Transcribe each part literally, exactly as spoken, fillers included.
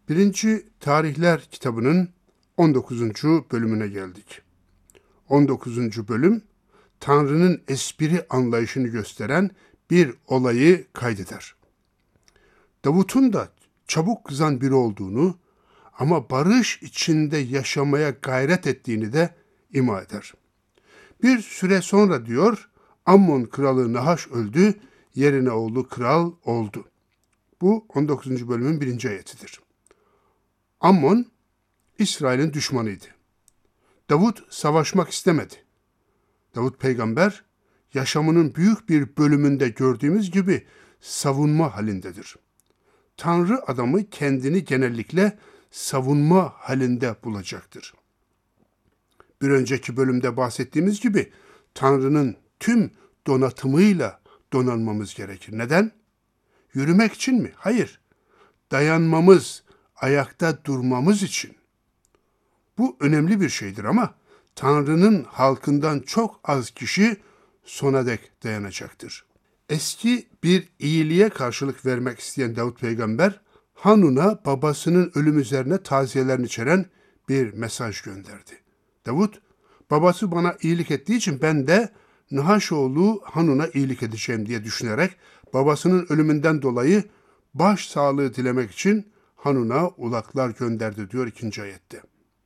Birinci Tarihler kitabının on dokuzuncu bölümüne geldik. on dokuzuncu bölüm, Tanrı'nın espri anlayışını gösteren bir olayı kaydeder. Davut'un da çabuk kızan biri olduğunu ama barış içinde yaşamaya gayret ettiğini de ima eder. Bir süre sonra diyor, Ammon kralı Nahaş öldü, yerine oğlu kral oldu. Bu on dokuzuncu bölümün birinci ayetidir. Ammon, İsrail'in düşmanıydı. Davut savaşmak istemedi. Davut peygamber, yaşamının büyük bir bölümünde gördüğümüz gibi savunma halindedir. Tanrı adamı kendini genellikle savunma halinde bulacaktır. Bir önceki bölümde bahsettiğimiz gibi Tanrı'nın tüm donatımıyla donanmamız gerekir. Neden? Yürümek için mi? Hayır. Dayanmamız, ayakta durmamız için. Bu önemli bir şeydir ama Tanrı'nın halkından çok az kişi sona dek dayanacaktır. Eski bir iyiliğe karşılık vermek isteyen Davut peygamber, Hanun'a babasının ölüm üzerine taziyelerini içeren bir mesaj gönderdi. Davut, babası bana iyilik ettiği için ben de Nahaş oğlu Hanun'a iyilik edeceğim diye düşünerek babasının ölümünden dolayı baş sağlığı dilemek için Hanun'a ulaklar gönderdi diyor ikinci ayette.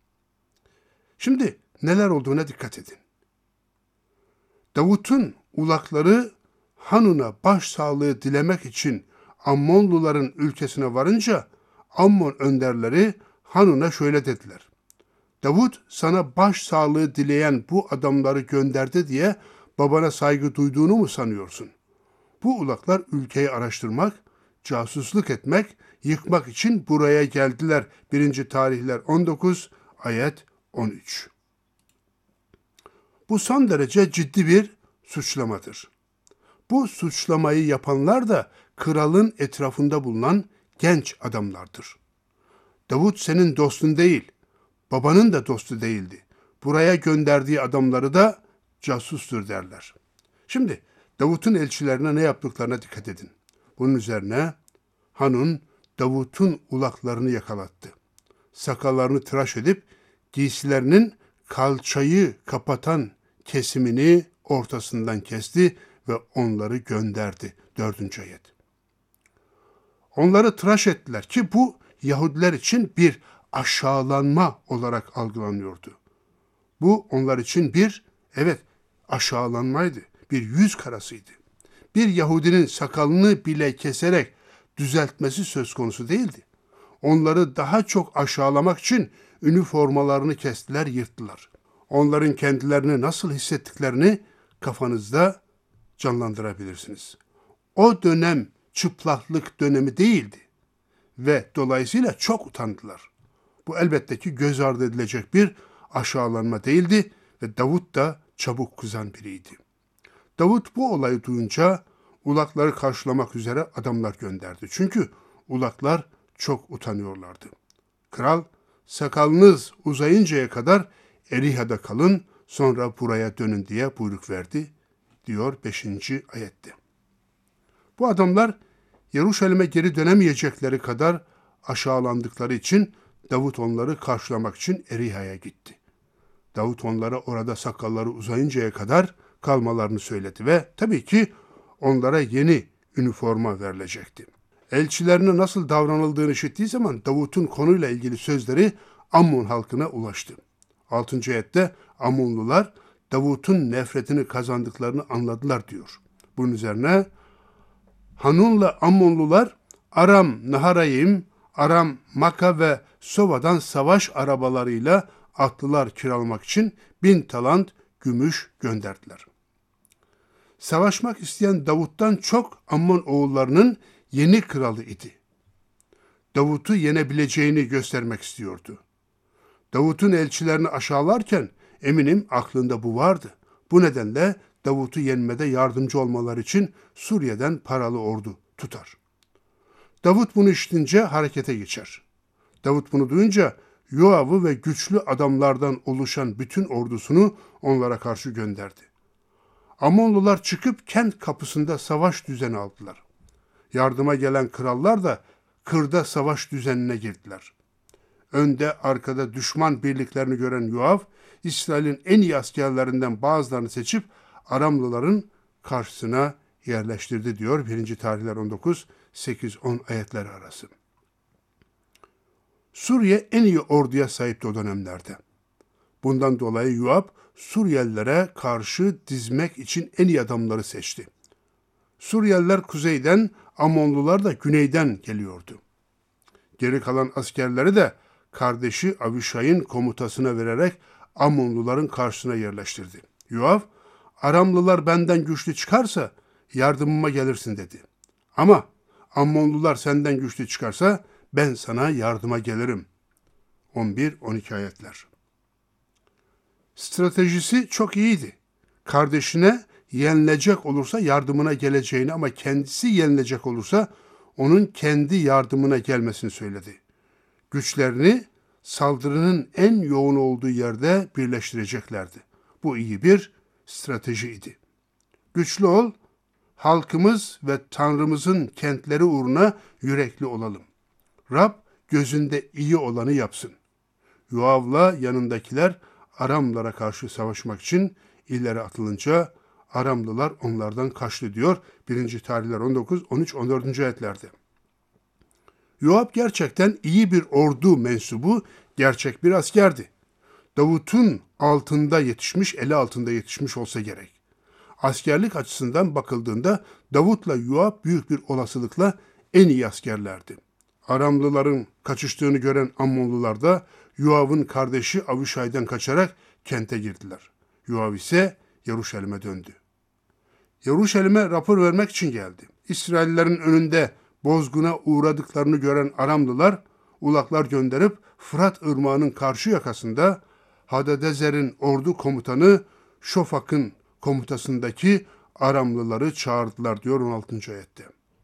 Şimdi neler olduğuna dikkat edin. Davut'un ulakları Hanun'a başsağlığı dilemek için Ammonluların ülkesine varınca Ammon önderleri Hanun'a şöyle dediler. Davut sana başsağlığı dileyen bu adamları gönderdi diye babana saygı duyduğunu mu sanıyorsun? Bu ulaklar ülkeyi araştırmak, casusluk etmek, yıkmak için buraya geldiler. birinci Tarihler on dokuz, ayet on üç. Bu son derece ciddi bir suçlamadır. Bu suçlamayı yapanlar da kralın etrafında bulunan genç adamlardır. Davut senin dostun değil, babanın da dostu değildi. Buraya gönderdiği adamları da casustur derler. Şimdi Davut'un elçilerine ne yaptıklarına dikkat edin. Bunun üzerine Hanun Davut'un ulaklarını yakalattı. Sakallarını tıraş edip giysilerinin kalçayı kapatan kesimini ortasından kesti ve onları gönderdi. Dördüncü ayet. Onları tıraş ettiler ki bu Yahudiler için bir aşağılanma olarak algılanıyordu. Bu onlar için bir, evet aşağılanmaydı, bir yüz karasıydı. Bir Yahudinin sakalını bile keserek düzeltmesi söz konusu değildi. Onları daha çok aşağılamak için üniformalarını kestiler, yırttılar. Onların kendilerini nasıl hissettiklerini kafanızda canlandırabilirsiniz. O dönem çıplaklık dönemi değildi ve dolayısıyla çok utandılar. Bu elbette ki göz ardı edilecek bir aşağılanma değildi ve Davut da çabuk kızan biriydi. Davut bu olayı duyunca ulakları karşılamak üzere adamlar gönderdi. Çünkü ulaklar çok utanıyorlardı. Kral, sakalınız uzayıncaya kadar Eriha'da kalın, sonra buraya dönün diye buyruk verdi, diyor beşinci ayette. Bu adamlar Yeruşalim'e geri dönemeyecekleri kadar aşağılandıkları için Davut onları karşılamak için Eriha'ya gitti. Davut onlara orada sakalları uzayıncaya kadar kalmalarını söyledi ve tabii ki onlara yeni üniforma verilecekti. Elçilerine nasıl davranıldığını işittiği zaman Davut'un konuyla ilgili sözleri Ammon halkına ulaştı. altıncı ayette Ammonlular Davut'un nefretini kazandıklarını anladılar diyor. Bunun üzerine Hanun'la Ammonlular Aram Naharayim, Aram Maka ve Sova'dan savaş arabalarıyla atlılar kiralamak için bin talant gümüş gönderdiler. Savaşmak isteyen Davut'tan çok Ammon oğullarının yeni kralı idi. Davut'u yenebileceğini göstermek istiyordu. Davut'un elçilerini aşağılarken eminim aklında bu vardı. Bu nedenle Davut'u yenmede yardımcı olmaları için Suriye'den paralı ordu tutar. Davut bunu işitince harekete geçer. Davut bunu duyunca Yoav'ı ve güçlü adamlardan oluşan bütün ordusunu onlara karşı gönderdi. Amonlular çıkıp kent kapısında savaş düzeni aldılar. Yardıma gelen krallar da kırda savaş düzenine girdiler. Önde arkada düşman birliklerini gören Yoav, İsrail'in en iyi askerlerinden bazılarını seçip Aramlıların karşısına yerleştirdi diyor birinci Tarihler on dokuz sekiz on ayetleri arası. Suriye en iyi orduya sahipti o dönemlerde. Bundan dolayı Yoav Suriyelilere karşı dizmek için en iyi adamları seçti. Suriyeliler kuzeyden, Amonlular da güneyden geliyordu. Geri kalan askerleri de kardeşi Avişay'ın komutasına vererek Amonluların karşısına yerleştirdi. Yoav, Aramlılar benden güçlü çıkarsa yardımıma gelirsin dedi. Ama Ammonlular senden güçlü çıkarsa ben sana yardıma gelirim. on bir on iki ayetler. Stratejisi çok iyiydi. Kardeşine yenilecek olursa yardımına geleceğini ama kendisi yenilecek olursa onun kendi yardımına gelmesini söyledi. Güçlerini saldırının en yoğun olduğu yerde birleştireceklerdi. Bu iyi bir stratejiydi. Güçlü ol, halkımız ve Tanrımızın kentleri uğruna yürekli olalım. Rab gözünde iyi olanı yapsın. Yoav'la yanındakiler Aramlara karşı savaşmak için ileri atılınca Aramlılar onlardan kaçtı diyor birinci Tarihler on dokuz on üç on dördüncü ayetlerde. Yoav gerçekten iyi bir ordu mensubu, gerçek bir askerdi. Davut'un altında yetişmiş, eli altında yetişmiş olsa gerek. Askerlik açısından bakıldığında Davut'la Yoav büyük bir olasılıkla en iyi askerlerdi. Aramlıların kaçıştığını gören Ammonlular da Yoav'ın kardeşi Avişay'dan kaçarak kente girdiler. Yoav ise Yeruşalim'e döndü. Yeruşalim'e rapor vermek için geldi. İsraillerin önünde bozguna uğradıklarını gören Aramlılar ulaklar gönderip Fırat Irmağı'nın karşı yakasında Hadadezer'in ordu komutanı Şofak'ın komutasındaki Aramlıları çağırdılar diyor on altıncı ayette.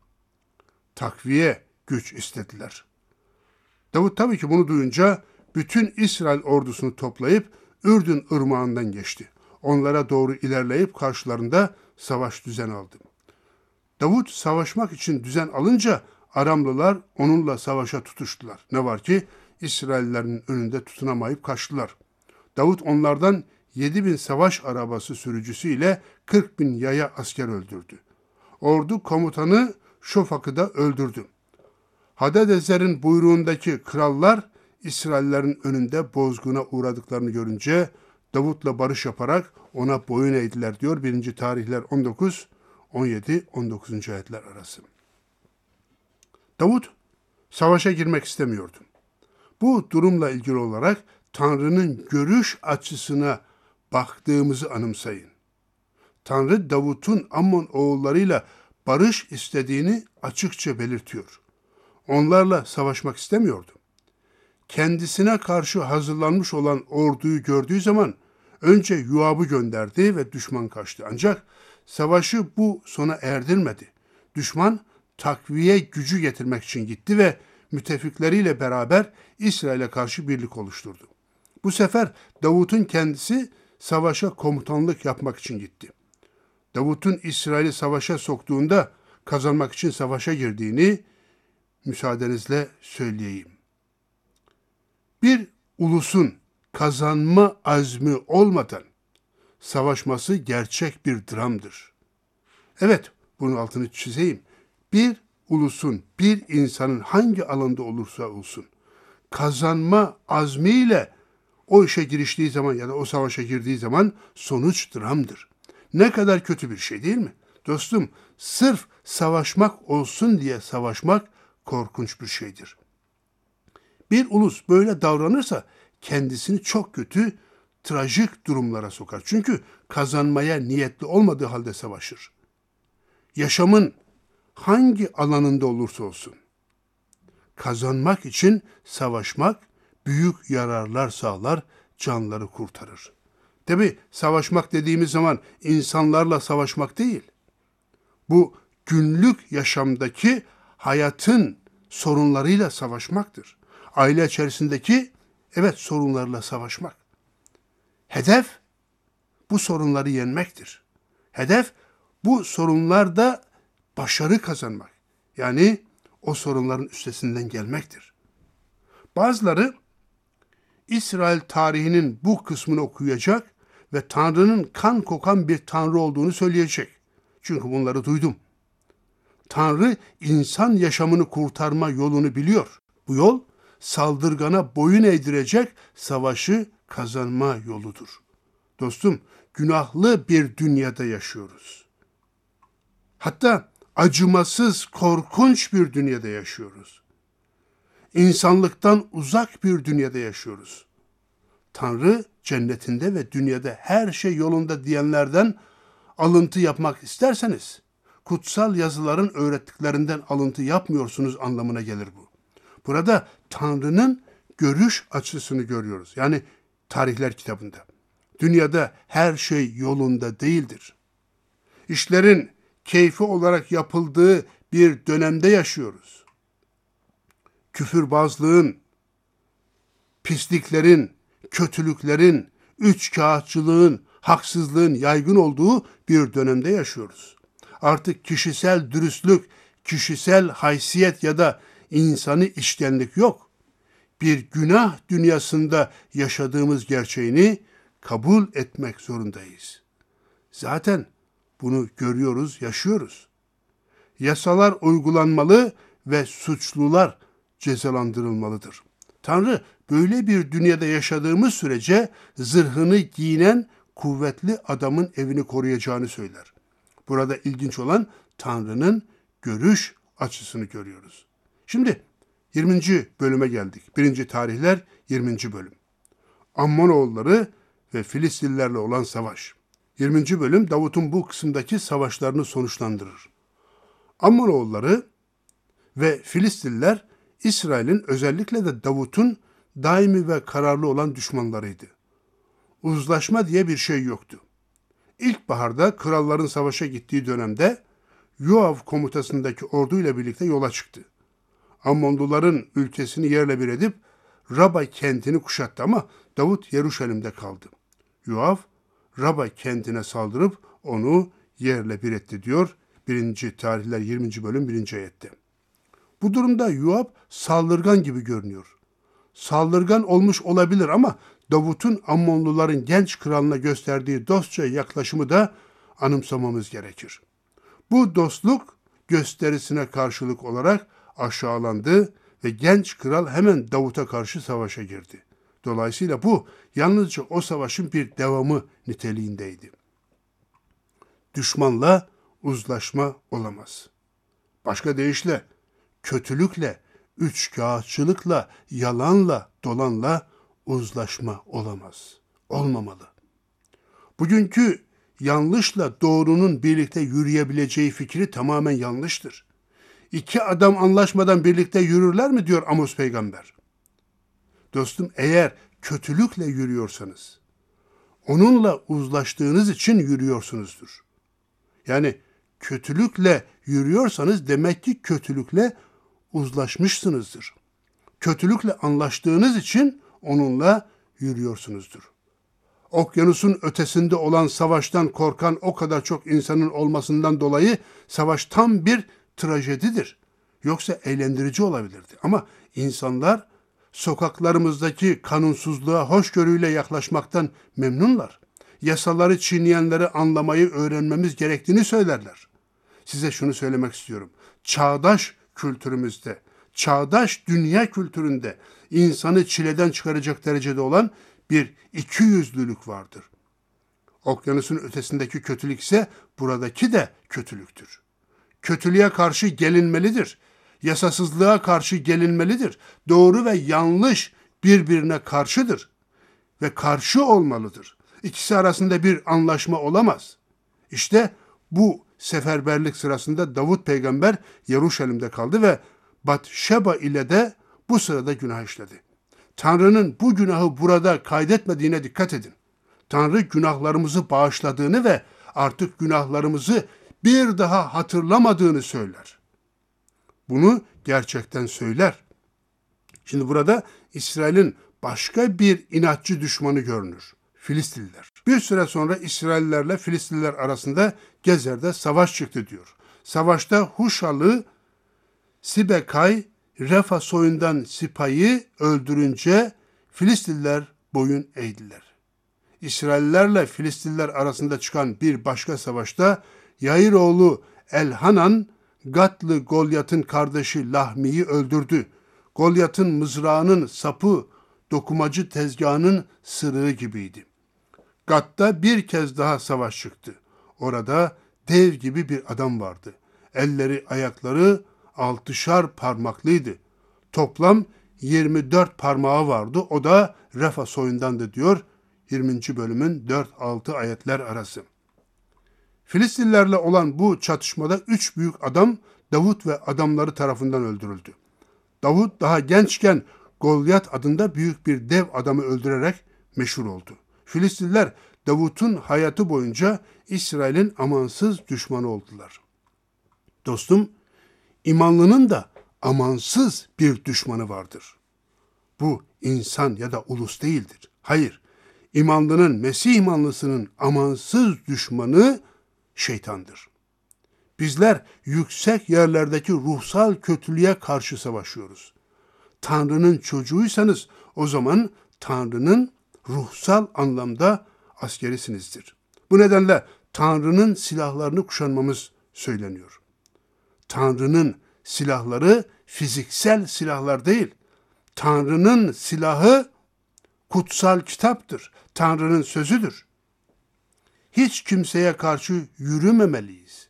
Takviye güç istediler. Davut tabii ki bunu duyunca bütün İsrail ordusunu toplayıp Ürdün Irmağı'ndan geçti. Onlara doğru ilerleyip karşılarında savaş düzen aldı. Davut savaşmak için düzen alınca Aramlılar onunla savaşa tutuştular. Ne var ki İsraillerin önünde tutunamayıp kaçtılar. Davut onlardan yedi bin savaş arabası sürücüsüyle kırk bin yaya asker öldürdü. Ordu komutanı Şofak'ı da öldürdü. Hadadezer'in buyruğundaki krallar İsraillerin önünde bozguna uğradıklarını görünce Davut'la barış yaparak ona boyun eğdiler diyor birinci Tarihler on dokuz on yedi on dokuzuncu ayetler arası. Davut savaşa girmek istemiyordu. Bu durumla ilgili olarak Tanrı'nın görüş açısına baktığımızı anımsayın. Tanrı Davut'un Ammon oğullarıyla barış istediğini açıkça belirtiyor. Onlarla savaşmak istemiyordu. Kendisine karşı hazırlanmış olan orduyu gördüğü zaman önce Yoav'ı gönderdi ve düşman kaçtı. Ancak savaşı bu sona erdirmedi. Düşman takviye gücü getirmek için gitti ve müttefikleriyle beraber İsrail'e karşı birlik oluşturdu. Bu sefer Davut'un kendisi savaşa komutanlık yapmak için gitti. Davut'un İsrail'i savaşa soktuğunda kazanmak için savaşa girdiğini müsaadenizle söyleyeyim. Bir ulusun kazanma azmi olmadan savaşması gerçek bir dramdır. Evet, bunun altını çizeyim. Bir ulusun, bir insanın hangi alanda olursa olsun kazanma azmiyle o işe giriştiği zaman ya da o savaşa girdiği zaman sonuç dramdır. Ne kadar kötü bir şey değil mi? Dostum, sırf savaşmak olsun diye savaşmak korkunç bir şeydir. Bir ulus böyle davranırsa kendisini çok kötü, trajik durumlara sokar. Çünkü kazanmaya niyetli olmadığı halde savaşır. Yaşamın hangi alanında olursa olsun kazanmak için savaşmak büyük yararlar sağlar, canları kurtarır. Tabi savaşmak dediğimiz zaman insanlarla savaşmak değil. Bu günlük yaşamdaki hayatın sorunlarıyla savaşmaktır. Aile içerisindeki evet sorunlarla savaşmak. Hedef bu sorunları yenmektir. Hedef bu sorunlarda başarı kazanmak. Yani o sorunların üstesinden gelmektir. Bazıları İsrail tarihinin bu kısmını okuyacak ve Tanrı'nın kan kokan bir Tanrı olduğunu söyleyecek. Çünkü bunları duydum. Tanrı insan yaşamını kurtarma yolunu biliyor. Bu yol saldırgana boyun eğdirecek savaşı kazanma yoludur. Dostum, günahlı bir dünyada yaşıyoruz. Hatta acımasız, korkunç bir dünyada yaşıyoruz. İnsanlıktan uzak bir dünyada yaşıyoruz. Tanrı cennetinde ve dünyada her şey yolunda diyenlerden alıntı yapmak isterseniz, kutsal yazıların öğrettiklerinden alıntı yapmıyorsunuz anlamına gelir bu. Burada Tanrı'nın görüş açısını görüyoruz. Yani tarihler kitabında. Dünyada her şey yolunda değildir. İşlerin keyfi olarak yapıldığı bir dönemde yaşıyoruz. Küfürbazlığın, pisliklerin, kötülüklerin, üçkağıtçılığın, haksızlığın yaygın olduğu bir dönemde yaşıyoruz. Artık kişisel dürüstlük, kişisel haysiyet ya da insani içtenlik yok. Bir günah dünyasında yaşadığımız gerçeğini kabul etmek zorundayız. Zaten bunu görüyoruz, yaşıyoruz. Yasalar uygulanmalı ve suçlular cezalandırılmalıdır. Tanrı böyle bir dünyada yaşadığımız sürece zırhını giyinen kuvvetli adamın evini koruyacağını söyler. Burada ilginç olan Tanrı'nın görüş açısını görüyoruz. Şimdi yirminci bölüme geldik. birinci Tarihler yirminci bölüm. Ammonoğulları ve Filistinlilerle olan savaş. yirminci bölüm Davut'un bu kısımdaki savaşlarını sonuçlandırır. Ammonoğulları ve Filistinliler İsrail'in, özellikle de Davut'un daimi ve kararlı olan düşmanlarıydı. Uzlaşma diye bir şey yoktu. İlkbaharda kralların savaşa gittiği dönemde Yoav komutasındaki orduyla birlikte yola çıktı. Ammonluların ülkesini yerle bir edip Raba kentini kuşattı ama Davut Yeruşalim'de kaldı. Yoav Raba kentine saldırıp onu yerle bir etti diyor birinci Tarihler yirminci bölüm birinci ayette. Bu durumda Yoav saldırgan gibi görünüyor. Saldırgan olmuş olabilir ama Davut'un Ammonluların genç kralına gösterdiği dostça yaklaşımı da anımsamamız gerekir. Bu dostluk gösterisine karşılık olarak aşağılandı ve genç kral hemen Davut'a karşı savaşa girdi. Dolayısıyla bu yalnızca o savaşın bir devamı niteliğindeydi. Düşmanla uzlaşma olamaz. Başka deyişle kötülükle, üçkağıtçılıkla, yalanla, dolanla uzlaşma olamaz. Olmamalı. Bugünkü yanlışla doğrunun birlikte yürüyebileceği fikri tamamen yanlıştır. İki adam anlaşmadan birlikte yürürler mi diyor Amos peygamber. Dostum, eğer kötülükle yürüyorsanız, onunla uzlaştığınız için yürüyorsunuzdur. Yani kötülükle yürüyorsanız demek ki kötülükle uzlaşmışsınızdır. Kötülükle anlaştığınız için onunla yürüyorsunuzdur. Okyanusun ötesinde olan savaştan korkan o kadar çok insanın olmasından dolayı savaş tam bir trajedidir. Yoksa eğlendirici olabilirdi. Ama insanlar sokaklarımızdaki kanunsuzluğa hoşgörüyle yaklaşmaktan memnunlar. Yasaları çiğneyenleri anlamayı öğrenmemiz gerektiğini söylerler. Size şunu söylemek istiyorum. Çağdaş kültürümüzde, çağdaş dünya kültüründe insanı çileden çıkaracak derecede olan bir ikiyüzlülük vardır. Okyanusun ötesindeki kötülük ise buradaki de kötülüktür. Kötülüğe karşı gelinmelidir. Yasasızlığa karşı gelinmelidir. Doğru ve yanlış birbirine karşıdır ve karşı olmalıdır. İkisi arasında bir anlaşma olamaz. İşte bu seferberlik sırasında Davut peygamber Yeruşalim'de kaldı ve Batşeba ile de bu sırada günah işledi. Tanrı'nın bu günahı burada kaydetmediğine dikkat edin. Tanrı günahlarımızı bağışladığını ve artık günahlarımızı bir daha hatırlamadığını söyler. Bunu gerçekten söyler. Şimdi burada İsrail'in başka bir inatçı düşmanı görünür. Filistinliler. Bir süre sonra İsraillilerle Filistinliler arasında Gezer'de savaş çıktı diyor. Savaşta Huşalı Sibekay, Refa soyundan Sipay'ı öldürünce Filistinliler boyun eğdiler. İsraillerle Filistinliler arasında çıkan bir başka savaşta Yair oğlu Elhanan, Gatlı Golyat'ın kardeşi Lahmi'yi öldürdü. Golyat'ın mızrağının sapı dokumacı tezgahının sırığı gibiydi. Gat'ta bir kez daha savaş çıktı. Orada dev gibi bir adam vardı. Elleri, ayakları altışar parmaklıydı. Toplam yirmi dört parmağı vardı. O da Refa soyundandı diyor yirminci bölümün dört altı ayetler arası. Filistinlilerle olan bu çatışmada üç büyük adam Davut ve adamları tarafından öldürüldü. Davut daha gençken Golyat adında büyük bir dev adamı öldürerek meşhur oldu. Filistinliler Davut'un hayatı boyunca İsrail'in amansız düşmanı oldular. Dostum, imanlının da amansız bir düşmanı vardır. Bu insan ya da ulus değildir. Hayır, imanlının, Mesih imanlısının amansız düşmanı şeytandır. Bizler yüksek yerlerdeki ruhsal kötülüğe karşı savaşıyoruz. Tanrı'nın çocuğuysanız o zaman Tanrı'nın ruhsal anlamda askerisinizdir. Bu nedenle Tanrı'nın silahlarını kuşanmamız söyleniyor. Tanrı'nın silahları fiziksel silahlar değil. Tanrı'nın silahı kutsal kitaptır. Tanrı'nın sözüdür. Hiç kimseye karşı yürümemeliyiz.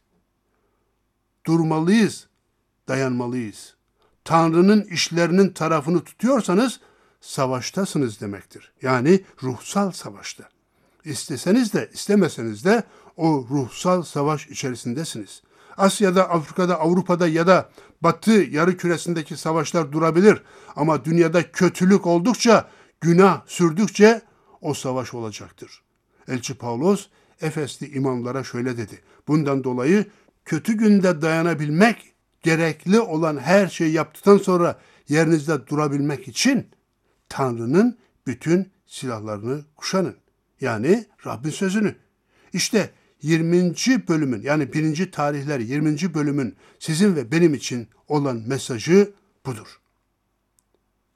Durmalıyız, dayanmalıyız. Tanrı'nın işlerinin tarafını tutuyorsanız savaştasınız demektir. Yani ruhsal savaşta. İsteseniz de istemeseniz de o ruhsal savaş içerisindesiniz. Asya'da, Afrika'da, Avrupa'da ya da Batı yarı-küresindeki savaşlar durabilir. Ama dünyada kötülük oldukça, günah sürdükçe o savaş olacaktır. Elçi Pavlos, Efesli imamlara şöyle dedi. Bundan dolayı kötü günde dayanabilmek, gerekli olan her şeyi yaptıktan sonra yerinizde durabilmek için Tanrı'nın bütün silahlarını kuşanın. Yani Rabbin sözünü. İşte yirminci bölümün yani birinci tarihler yirminci bölümün sizin ve benim için olan mesajı budur.